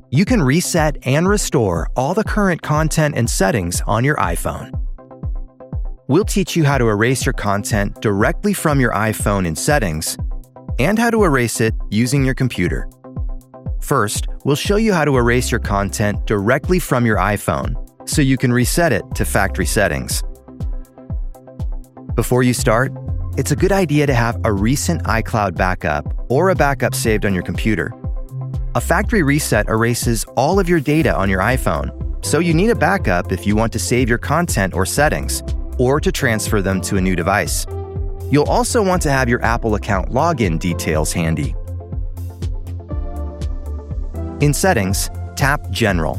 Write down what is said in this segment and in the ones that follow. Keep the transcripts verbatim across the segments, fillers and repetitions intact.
you can reset and restore all the current content and settings on your iPhone. We'll teach you how to erase your content directly from your iPhone in Settings and how to erase it using your computer. First, we'll show you how to erase your content directly from your iPhone so you can reset it to factory settings. Before you start, it's a good idea to have a recent iCloud backup or a backup saved on your computer. A factory reset erases all of your data on your iPhone, so you need a backup if you want to save your content or settings, or to transfer them to a new device. You'll also want to have your Apple account login details handy. In Settings, tap General.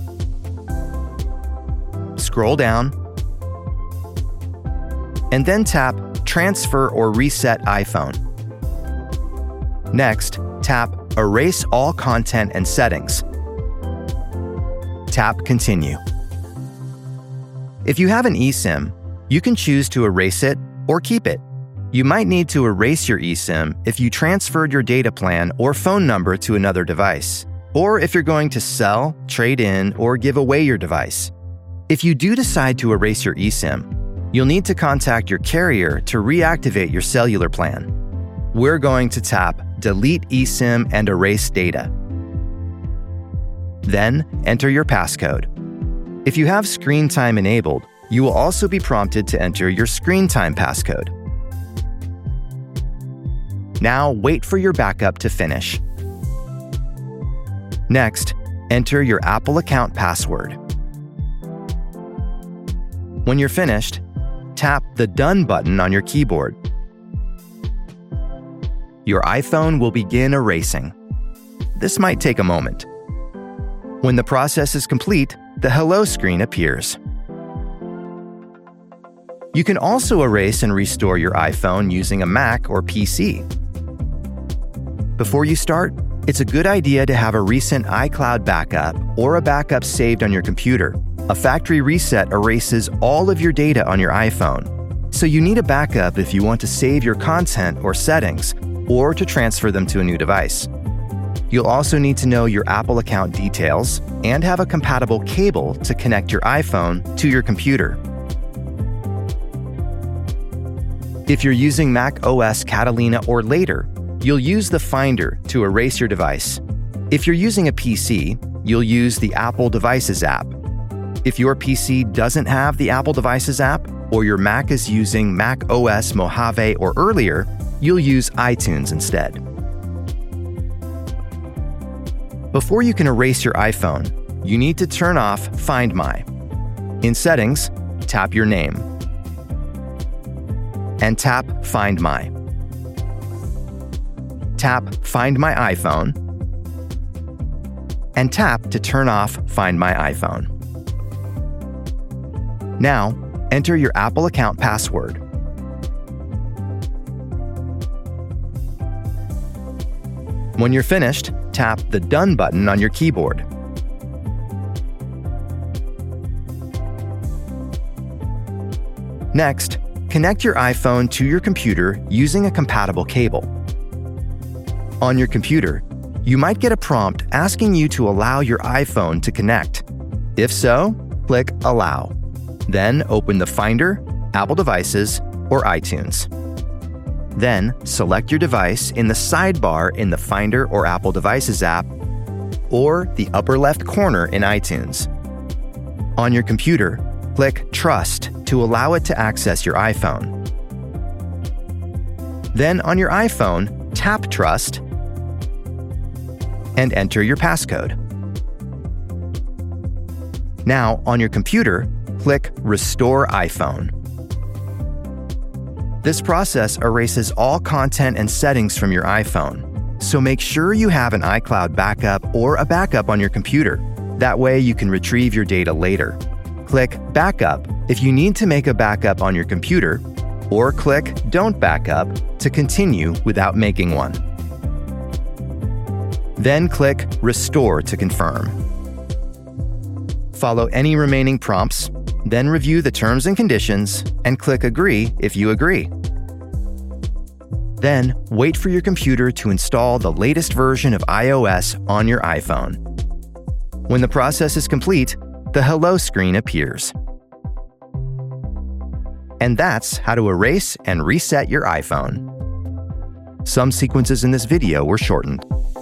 Scroll down, and then tap Transfer or Reset iPhone. Next, tap Erase all content and settings. Tap Continue. If you have an eSIM, you can choose to erase it or keep it. You might need to erase your eSIM if you transferred your data plan or phone number to another device, or if you're going to sell, trade in, or give away your device. If you do decide to erase your eSIM, you'll need to contact your carrier to reactivate your cellular plan. We're going to tap Delete eSIM and Erase Data. Then, enter your passcode. If you have Screen Time enabled, you will also be prompted to enter your Screen Time passcode. Now, wait for your backup to finish. Next, enter your Apple account password. When you're finished, tap the Done button on your keyboard. Your iPhone will begin erasing. This might take a moment. When the process is complete, the Hello screen appears. You can also erase and restore your iPhone using a Mac or P C. Before you start, it's a good idea to have a recent iCloud backup or a backup saved on your computer. A factory reset erases all of your data on your iPhone, so you need a backup if you want to save your content or settings, or to transfer them to a new device. You'll also need to know your Apple account details and have a compatible cable to connect your iPhone to your computer. If you're using Mac O S Catalina or later, you'll use the Finder to erase your device. If you're using a P C, you'll use the Apple Devices app. If your P C doesn't have the Apple Devices app, or your Mac is using Mac O S Mojave or earlier, you'll use iTunes instead. Before you can erase your iPhone, you need to turn off Find My. In Settings, tap your name, and tap Find My. Tap Find My iPhone, and tap to turn off Find My iPhone. Now, enter your Apple account password. When you're finished, tap the Done button on your keyboard. Next, connect your iPhone to your computer using a compatible cable. On your computer, you might get a prompt asking you to allow your iPhone to connect. If so, click Allow. Then open the Finder, Apple Devices, or iTunes. Then, select your device in the sidebar in the Finder or Apple Devices app, or the upper left corner in iTunes. On your computer, click Trust to allow it to access your iPhone. Then on your iPhone, tap Trust and enter your passcode. Now, on your computer, click Restore iPhone. This process erases all content and settings from your iPhone, so make sure you have an iCloud backup or a backup on your computer. That way you can retrieve your data later. Click Backup if you need to make a backup on your computer, or click Don't Backup to continue without making one. Then click Restore to confirm. Follow any remaining prompts, then review the terms and conditions, and click Agree if you agree. Then, wait for your computer to install the latest version of iOS on your iPhone. When the process is complete, the Hello screen appears. And that's how to erase and reset your iPhone. Some sequences in this video were shortened.